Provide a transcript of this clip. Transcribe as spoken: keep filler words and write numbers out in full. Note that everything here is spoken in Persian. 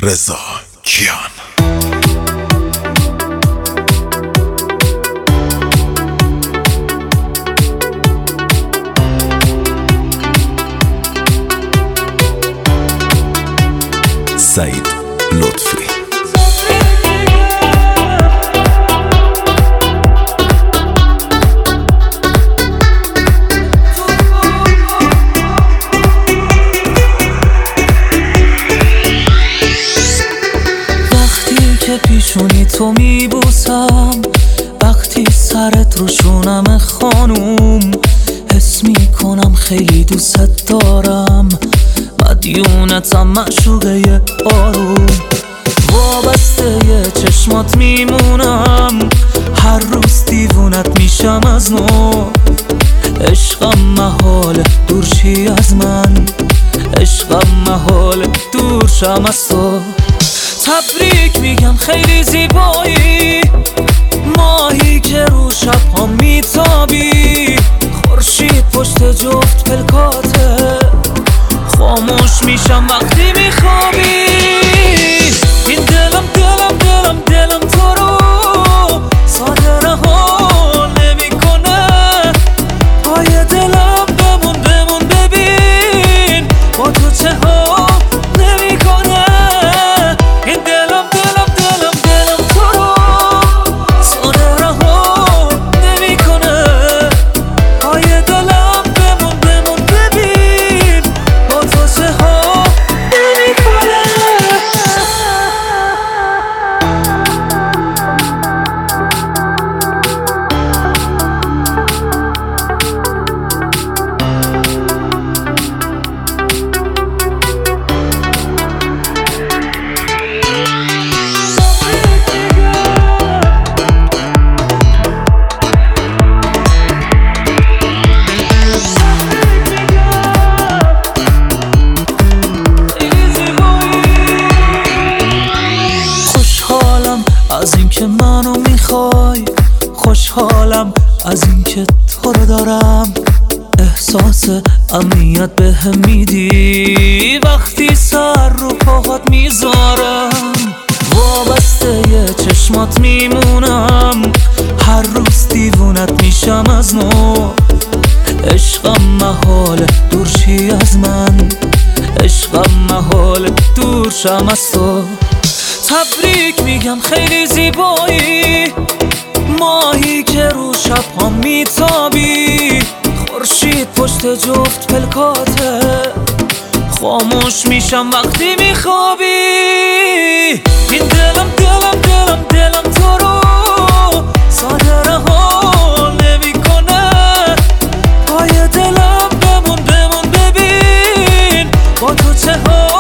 رضا کیان. سعید لطفی. که پیشونی تو میبوسم، وقتی سرت رو شونم خانوم، حس میکنم خیلی دوست دارم، مدیونتم معشوقه آروم، وابسته چشمات میمونم، هر روز دیوونت میشم از نو، عشقم محال دور شی از من، عشقم محال دور شم از تو. تبریک میگم خیلی زیبایی، ماهی که رو شبها میتابی، خورشید پشت جفت پلکاته، خاموش میشم وقتی میخوابی. این دلم دلم دلم دلم تو رو ساده رها نمیکنه، پای دلم بمون بمون ببین با تو چه ها نمیکنه. از اینکه منو میخوای، خوشحالم از اینکه تو رو دارم، احساس امنیت بهم میدی وقتی سر رو پاهات میذارم، وابسته چشمات میمونم، هر روز دیوونت میشم از نو، عشقم محال دور شی از من، عشقم محال دور شم از تو. تبریک میگم خیلی زیبایی، ماهی که رو شبها میتابی، خورشید پشت جفت پلکاته، خاموش میشم وقتی میخوابی. این دلم دلم دلم دلم تو رو ساده رها نمیکنه، پای دلم بمون بمون ببین با تو چه ها